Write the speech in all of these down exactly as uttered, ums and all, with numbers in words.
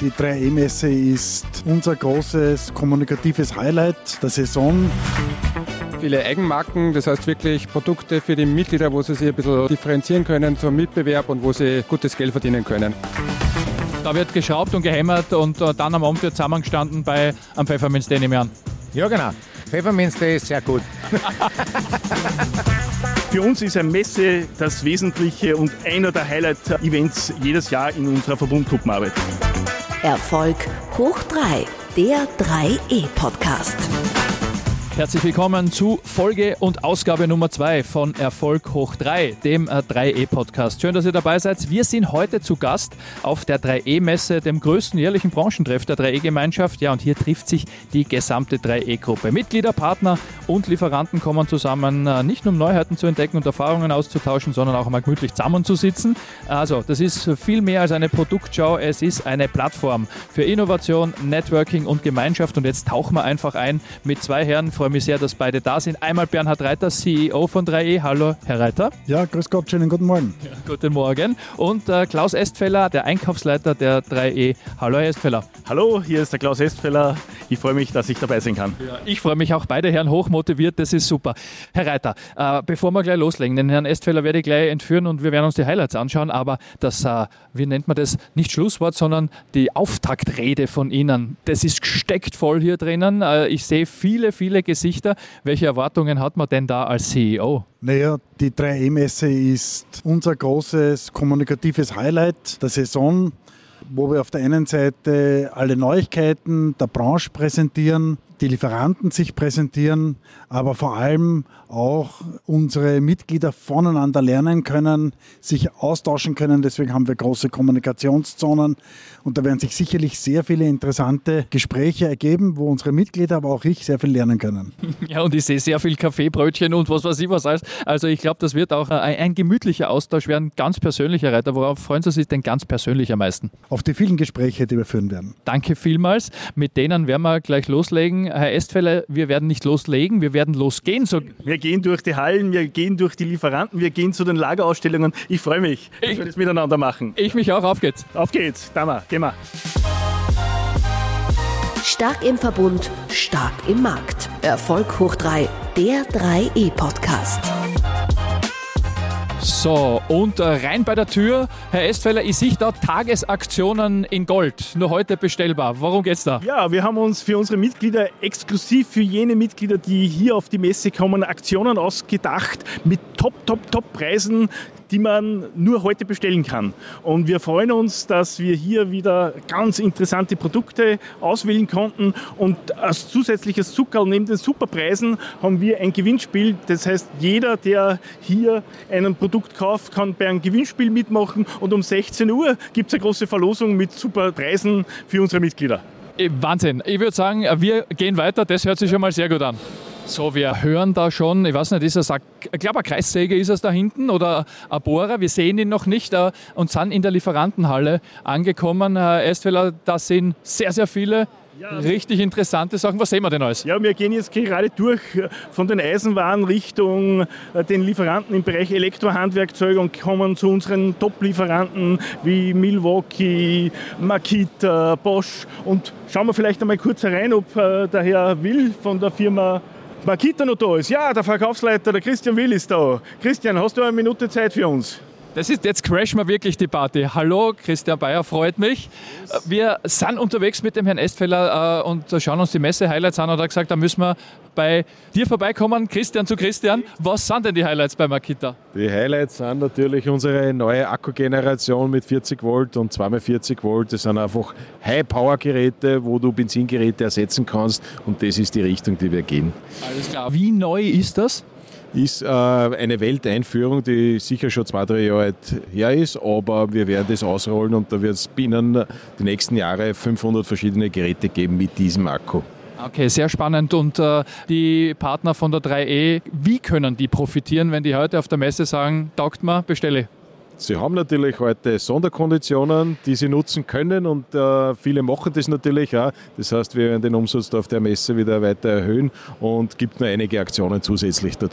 Die drei E-Messe ist unser großes kommunikatives Highlight der Saison. Viele Eigenmarken, das heißt wirklich Produkte für die Mitglieder, wo sie sich ein bisschen differenzieren können zum Mitbewerb und wo sie gutes Geld verdienen können. Da wird geschraubt und gehämmert und uh, dann am Abend wird zusammengestanden bei am Pfefferminz Day, nehme ich an. Ja genau, Pfefferminz Day ist sehr gut. Für uns ist eine Messe das Wesentliche und einer der Highlight-Events jedes Jahr in unserer Verbundgruppenarbeit. Erfolg hoch drei, der drei E Podcast. Herzlich willkommen zu Folge und Ausgabe Nummer zwei von Erfolg hoch drei, dem drei E Podcast. Schön, dass ihr dabei seid. Wir sind heute zu Gast auf der drei E Messe, dem größten jährlichen Branchentreff der drei E Gemeinschaft. Ja, und hier trifft sich die gesamte drei E Gruppe. Mitglieder, Partner und Lieferanten kommen zusammen, nicht nur um Neuheiten zu entdecken und Erfahrungen auszutauschen, sondern auch einmal gemütlich zusammenzusitzen. Also, das ist viel mehr als eine Produktschau. Es ist eine Plattform für Innovation, Networking und Gemeinschaft. Und jetzt tauchen wir einfach ein mit zwei Herren. Ich freue mich sehr, dass beide da sind. Einmal Bernhard Reiter, C E O von drei E. Hallo, Herr Reiter. Ja, grüß Gott, schönen guten Morgen. Ja, guten Morgen. Und äh, Klaus Estfeller, der Einkaufsleiter der drei E. Hallo, Herr Estfeller. Hallo, hier ist der Klaus Estfeller. Ich freue mich, dass ich dabei sein kann. Ja, ich freue mich auch, beide Herren hochmotiviert, das ist super. Herr Reiter, äh, bevor wir gleich loslegen, den Herrn Estfeller werde ich gleich entführen und wir werden uns die Highlights anschauen, aber das, äh, wie nennt man das, nicht Schlusswort, sondern die Auftaktrede von Ihnen, das ist gesteckt voll hier drinnen. Äh, ich sehe viele, viele Gesichter. Welche Erwartungen hat man denn da als C E O? Naja, die drei E Messe ist unser großes kommunikatives Highlight der Saison, wo wir auf der einen Seite alle Neuigkeiten der Branche präsentieren, die Lieferanten sich präsentieren, aber vor allem auch unsere Mitglieder voneinander lernen können, sich austauschen können. Deswegen haben wir große Kommunikationszonen und da werden sich sicherlich sehr viele interessante Gespräche ergeben, wo unsere Mitglieder, aber auch ich, sehr viel lernen können. Ja, und ich sehe sehr viel Kaffeebrötchen und was weiß ich was alles. Also ich glaube, das wird auch ein, ein gemütlicher Austausch werden, ganz persönlicher Reiter. Worauf freuen Sie sich denn ganz persönlich am meisten? Auf die vielen Gespräche, die wir führen werden. Danke vielmals. Mit denen werden wir gleich loslegen. Herr Estfeller, wir werden nicht loslegen, wir werden losgehen. So wir gehen durch die Hallen, wir gehen durch die Lieferanten, wir gehen zu den Lagerausstellungen. Ich freue mich, dass ich, wir das miteinander machen. Ich mich auch. Auf geht's. Auf geht's. Da mal, gehen wir. Stark im Verbund, stark im Markt. Erfolg hoch drei, der drei E Podcast. So, und rein bei der Tür, Herr Estfeller, ich sehe da Tagesaktionen in Gold, nur heute bestellbar. Worum geht's da? Ja, wir haben uns für unsere Mitglieder, exklusiv für jene Mitglieder, die hier auf die Messe kommen, Aktionen ausgedacht mit top, top, top Preisen, die man nur heute bestellen kann. Und wir freuen uns, dass wir hier wieder ganz interessante Produkte auswählen konnten. Und als zusätzliches Zuckerl neben den Superpreisen haben wir ein Gewinnspiel. Das heißt, jeder, der hier ein Produkt kauft, kann bei einem Gewinnspiel mitmachen. Und um sechzehn Uhr gibt es eine große Verlosung mit Superpreisen für unsere Mitglieder. Wahnsinn. Ich würde sagen, wir gehen weiter. Das hört sich schon mal sehr gut an. So, wir hören da schon, ich weiß nicht, ist es ein, ich glaube, ein Kreissäger ist es da hinten oder ein Bohrer, wir sehen ihn noch nicht äh, und sind in der Lieferantenhalle angekommen. Herr Estfeller, da sind sehr, sehr viele ja, richtig interessante Sachen. Was sehen wir denn alles? Ja, wir gehen jetzt gerade durch von den Eisenwaren Richtung den Lieferanten im Bereich Elektrohandwerkzeuge und kommen zu unseren Top-Lieferanten wie Milwaukee, Makita, Bosch und schauen wir vielleicht einmal kurz herein, ob äh, der Herr Will von der Firma Makita noch da ist. Ja, der Verkaufsleiter, der Christian Will ist da. Christian, hast du eine Minute Zeit für uns? Das ist, jetzt crashen wir wirklich die Party. Hallo, Christian Bayer, freut mich. Wir sind unterwegs mit dem Herrn Estfeller äh, und schauen uns die Messe-Highlights an. Und er hat gesagt, da müssen wir bei dir vorbeikommen. Christian zu Christian. Was sind denn die Highlights bei Makita? Die Highlights sind natürlich unsere neue Akkugeneration mit vierzig Volt und zwei mal vierzig Volt. Das sind einfach High-Power-Geräte, wo du Benzingeräte ersetzen kannst. Und das ist die Richtung, die wir gehen. Alles klar. Wie neu ist das? Ist äh, eine Welteinführung, die sicher schon zwei, drei Jahre alt her ist, aber wir werden das ausrollen und da wird es binnen die nächsten Jahre fünfhundert verschiedene Geräte geben mit diesem Akku. Okay, sehr spannend. Und äh, die Partner von der drei E, wie können die profitieren, wenn die heute auf der Messe sagen, taugt mir, bestelle? Sie haben natürlich heute Sonderkonditionen, die Sie nutzen können und äh, viele machen das natürlich auch. Das heißt, wir werden den Umsatz auf der Messe wieder weiter erhöhen und gibt noch einige Aktionen zusätzlich dazu.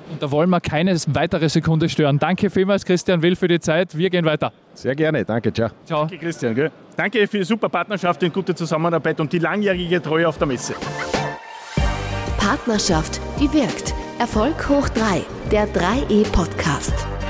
Und da wollen wir keine weitere Sekunde stören. Danke vielmals, Christian Will, für die Zeit. Wir gehen weiter. Sehr gerne, danke, ciao. Ciao. Danke, Christian. Gell? Danke für die super Partnerschaft und gute Zusammenarbeit und die langjährige Treue auf der Messe. Partnerschaft, die wirkt. Erfolg hoch drei, der drei E Podcast.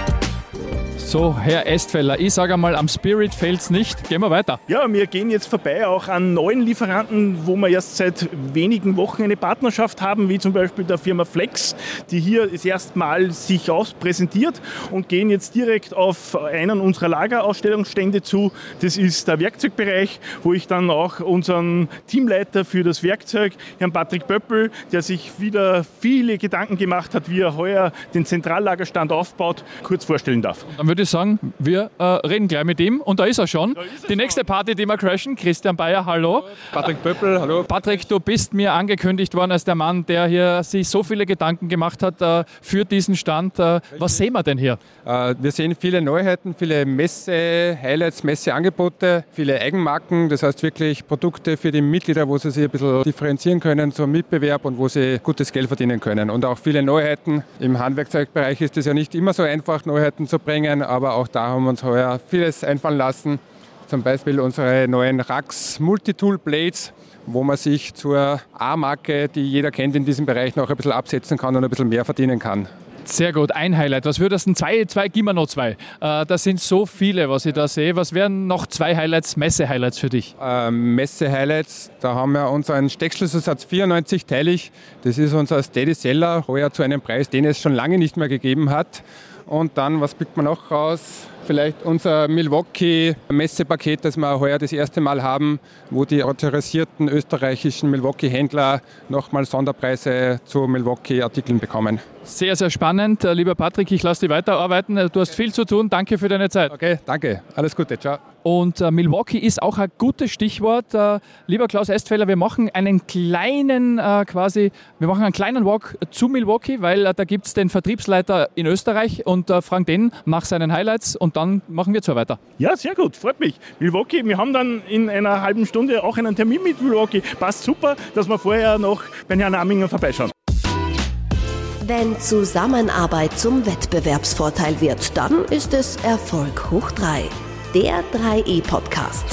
So, Herr Estfeller, ich sage einmal, am Spirit fehlt's nicht. Gehen wir weiter. Ja, wir gehen jetzt vorbei auch an neuen Lieferanten, wo wir erst seit wenigen Wochen eine Partnerschaft haben, wie zum Beispiel der Firma Flex, die hier das erste Mal sich auspräsentiert, und gehen jetzt direkt auf einen unserer Lagerausstellungsstände zu. Das ist der Werkzeugbereich, wo ich dann auch unseren Teamleiter für das Werkzeug, Herrn Patrick Böppel, der sich wieder viele Gedanken gemacht hat, wie er heuer den Zentrallagerstand aufbaut, kurz vorstellen darf. Dann würde ich sagen, wir äh, reden gleich mit ihm. Und da ist er schon. Ist er die nächste schon. Party, die wir crashen. Christian Bayer, hallo. Patrick Böppel, hallo. Patrick, du bist mir angekündigt worden als der Mann, der hier sich so viele Gedanken gemacht hat äh, für diesen Stand. Äh, was sehen wir denn hier? Äh, wir sehen viele Neuheiten, viele Messe-Highlights, Messeangebote, viele Eigenmarken. Das heißt wirklich Produkte für die Mitglieder, wo sie sich ein bisschen differenzieren können zum Mitbewerb und wo sie gutes Geld verdienen können. Und auch viele Neuheiten. Im Handwerkzeugbereich ist es ja nicht immer so einfach, Neuheiten zu bringen, aber auch da haben wir uns heuer vieles einfallen lassen. Zum Beispiel unsere neuen Rax Multitool Blades, wo man sich zur A-Marke, die jeder kennt in diesem Bereich, noch ein bisschen absetzen kann und ein bisschen mehr verdienen kann. Sehr gut, ein Highlight. Was würdest du denn? Zwei, zwei, gib mir noch zwei. Äh, das sind so viele, was ich da sehe. Was wären noch zwei Highlights, Messe-Highlights für dich? Ähm, Messe-Highlights, da haben wir unseren Steckschlüsselsatz vierundneunzig teilig. Das ist unser Steady Seller, heuer zu einem Preis, den es schon lange nicht mehr gegeben hat. Und dann, was pickt man noch raus? Vielleicht unser Milwaukee-Messepaket, das wir heuer das erste Mal haben, wo die autorisierten österreichischen Milwaukee-Händler nochmal Sonderpreise zu Milwaukee-Artikeln bekommen. Sehr, sehr spannend. Lieber Patrick, ich lasse dich weiterarbeiten. Du hast viel zu tun. Danke für deine Zeit. Okay, danke. Alles Gute. Ciao. Und äh, Milwaukee ist auch ein gutes Stichwort. Äh, lieber Klaus Estfeller, wir machen einen kleinen äh, quasi, wir machen einen kleinen Walk zu Milwaukee, weil äh, da gibt es den Vertriebsleiter in Österreich und äh, fragen den nach seinen Highlights und dann machen wir zwar weiter. Ja, sehr gut, freut mich. Milwaukee, wir haben dann in einer halben Stunde auch einen Termin mit Milwaukee. Passt super, dass wir vorher noch bei Herrn Aminger vorbeischauen. Wenn Zusammenarbeit zum Wettbewerbsvorteil wird, dann ist es Erfolg hoch drei. Der drei E Podcast.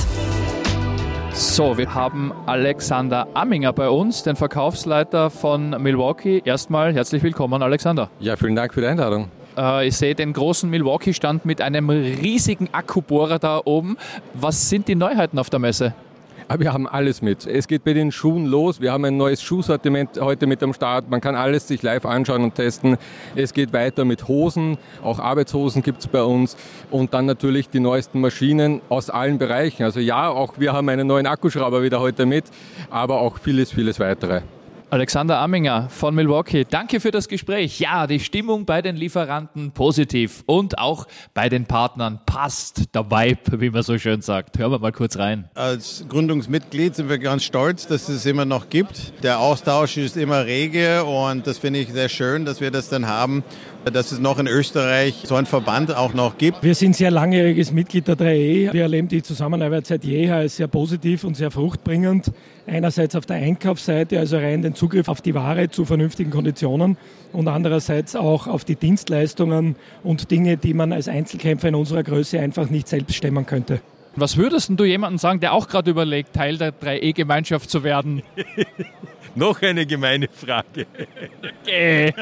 So, wir haben Alexander Aminger bei uns, den Verkaufsleiter von Milwaukee. Erstmal herzlich willkommen, Alexander. Ja, vielen Dank für die Einladung. Äh, ich sehe den großen Milwaukee-Stand mit einem riesigen Akkubohrer da oben. Was sind die Neuheiten auf der Messe? Aber wir haben alles mit. Es geht bei den Schuhen los. Wir haben ein neues Schuhsortiment heute mit am Start. Man kann alles sich live anschauen und testen. Es geht weiter mit Hosen. Auch Arbeitshosen gibt es bei uns. Und dann natürlich die neuesten Maschinen aus allen Bereichen. Also ja, auch wir haben einen neuen Akkuschrauber wieder heute mit, aber auch vieles, vieles weitere. Alexander Aminger von Milwaukee, danke für das Gespräch. Ja, die Stimmung bei den Lieferanten positiv und auch bei den Partnern passt. Der Vibe, wie man so schön sagt. Hören wir mal kurz rein. Als Gründungsmitglied sind wir ganz stolz, dass es immer noch gibt. Der Austausch ist immer rege und das finde ich sehr schön, dass wir das dann haben, dass es noch in Österreich so einen Verband auch noch gibt. Wir sind sehr langjähriges Mitglied der drei E. Wir erleben die Zusammenarbeit seit jeher als sehr positiv und sehr fruchtbringend. Einerseits auf der Einkaufsseite, also rein den Zugriff auf die Ware zu vernünftigen Konditionen und andererseits auch auf die Dienstleistungen und Dinge, die man als Einzelkämpfer in unserer Größe einfach nicht selbst stemmen könnte. Was würdest du jemandem sagen, der auch gerade überlegt, Teil der drei E Gemeinschaft zu werden? Noch eine gemeine Frage. Okay.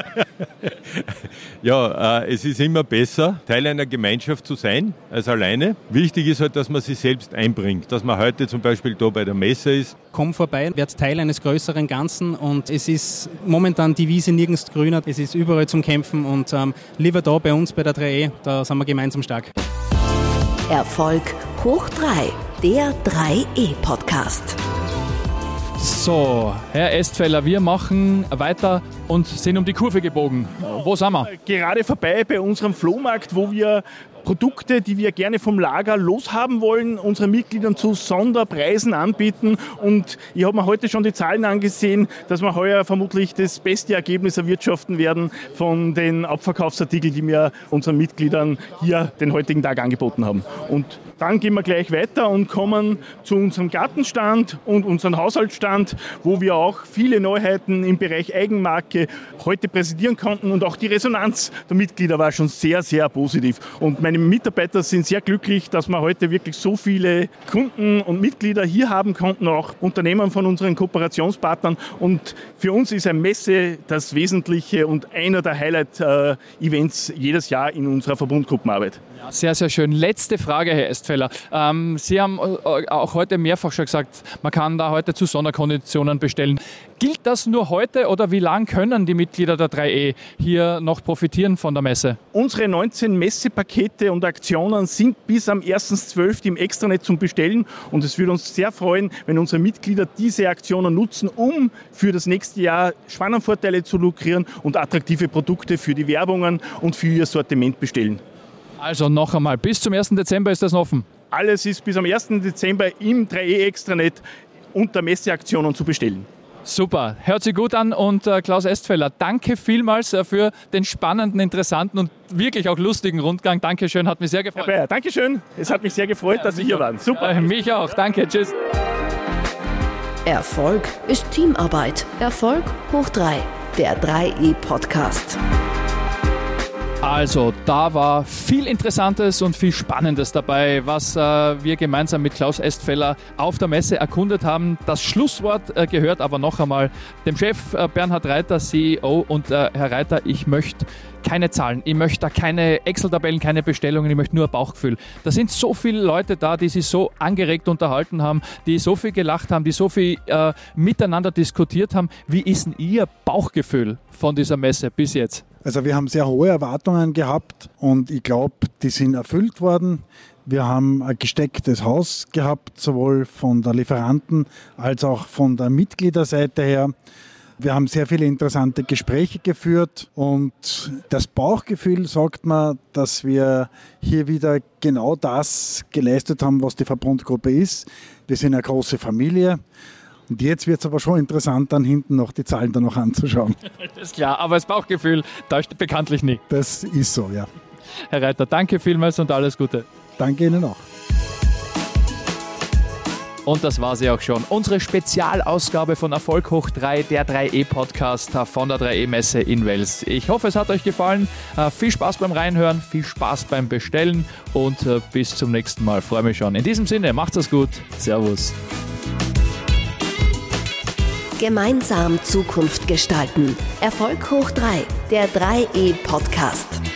Ja, äh, es ist immer besser, Teil einer Gemeinschaft zu sein als alleine. Wichtig ist halt, dass man sich selbst einbringt. Dass man heute zum Beispiel da bei der Messe ist. Komm vorbei, werd Teil eines größeren Ganzen und es ist momentan die Wiese nirgends grüner. Es ist überall zum Kämpfen und ähm, lieber da bei uns bei der drei E, da sind wir gemeinsam stark. Erfolg hoch drei, der drei E Podcast. So, Herr Estfeller, wir machen weiter und sind um die Kurve gebogen. Wo sind wir? Gerade vorbei bei unserem Flohmarkt, wo wir Produkte, die wir gerne vom Lager loshaben wollen, unseren Mitgliedern zu Sonderpreisen anbieten. Und ich habe mir heute schon die Zahlen angesehen, dass wir heuer vermutlich das beste Ergebnis erwirtschaften werden von den Abverkaufsartikeln, die wir unseren Mitgliedern hier den heutigen Tag angeboten haben. Und dann gehen wir gleich weiter und kommen zu unserem Gartenstand und unserem Haushaltsstand, wo wir auch viele Neuheiten im Bereich Eigenmarke heute präsentieren konnten. Und auch die Resonanz der Mitglieder war schon sehr, sehr positiv. Und meine Mitarbeiter sind sehr glücklich, dass wir heute wirklich so viele Kunden und Mitglieder hier haben konnten, auch Unternehmen von unseren Kooperationspartnern. Und für uns ist eine Messe das Wesentliche und einer der Highlight-Events jedes Jahr in unserer Verbundgruppenarbeit. Ja, sehr, sehr schön. Letzte Frage, Herr Estfeller. Ähm, Sie haben auch heute mehrfach schon gesagt, man kann da heute zu Sonderkonditionen bestellen. Gilt das nur heute oder wie lange können die Mitglieder der drei E hier noch profitieren von der Messe? Unsere neunzehn Messepakete und Aktionen sind bis am ersten zwölften im Extranet zum Bestellen und es würde uns sehr freuen, wenn unsere Mitglieder diese Aktionen nutzen, um für das nächste Jahr Spannungsvorteile zu lukrieren und attraktive Produkte für die Werbungen und für ihr Sortiment bestellen. Also noch einmal, bis zum ersten Dezember ist das offen? Alles ist bis am ersten Dezember im drei E Extranet unter Messeaktionen zu bestellen. Super, hört sich gut an und äh, Klaus Estfeller, danke vielmals äh, für den spannenden, interessanten und wirklich auch lustigen Rundgang. Dankeschön, hat mich sehr gefreut. Ja, Dankeschön, es hat mich sehr gefreut, ja, dass Sie hier waren. Super. Äh, mich auch, danke, tschüss. Erfolg ist Teamarbeit. Erfolg hoch drei, der drei E Podcast. Also, da war viel Interessantes und viel Spannendes dabei, was äh, wir gemeinsam mit Klaus Estfeller auf der Messe erkundet haben. Das Schlusswort äh, gehört aber noch einmal dem Chef äh, Bernhard Reiter, C E O. Und äh, Herr Reiter, ich möchte keine Zahlen, ich möchte da keine Excel-Tabellen, keine Bestellungen, ich möchte nur ein Bauchgefühl. Da sind so viele Leute da, die sich so angeregt unterhalten haben, die so viel gelacht haben, die so viel äh, miteinander diskutiert haben. Wie ist denn Ihr Bauchgefühl von dieser Messe bis jetzt? Also wir haben sehr hohe Erwartungen gehabt und ich glaube, die sind erfüllt worden. Wir haben ein gestecktes Haus gehabt, sowohl von der Lieferanten als auch von der Mitgliederseite her. Wir haben sehr viele interessante Gespräche geführt und das Bauchgefühl sagt mir, dass wir hier wieder genau das geleistet haben, was die Verbundgruppe ist. Wir sind eine große Familie. Und jetzt wird es aber schon interessant, dann hinten noch die Zahlen dann noch anzuschauen. Das ist klar, aber das Bauchgefühl täuscht bekanntlich nicht. Das ist so, ja. Herr Reiter, danke vielmals und alles Gute. Danke Ihnen auch. Und das war sie auch schon. Unsere Spezialausgabe von Erfolg hoch drei, der drei E Podcast von der drei E Messe in Wels. Ich hoffe, es hat euch gefallen. Äh, viel Spaß beim Reinhören, viel Spaß beim Bestellen und äh, bis zum nächsten Mal. Freue mich schon. In diesem Sinne, macht's es gut. Servus. Gemeinsam Zukunft gestalten. Erfolg hoch drei, der drei E Podcast.